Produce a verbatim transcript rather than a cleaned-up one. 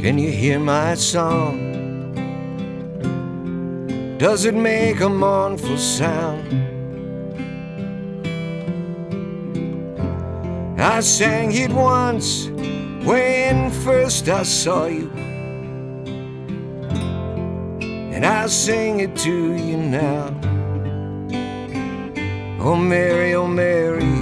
Can you hear my song? Does it make a mournful sound? I sang it once when first I saw you, and I'll sing it to you now. Oh Mary, oh Mary,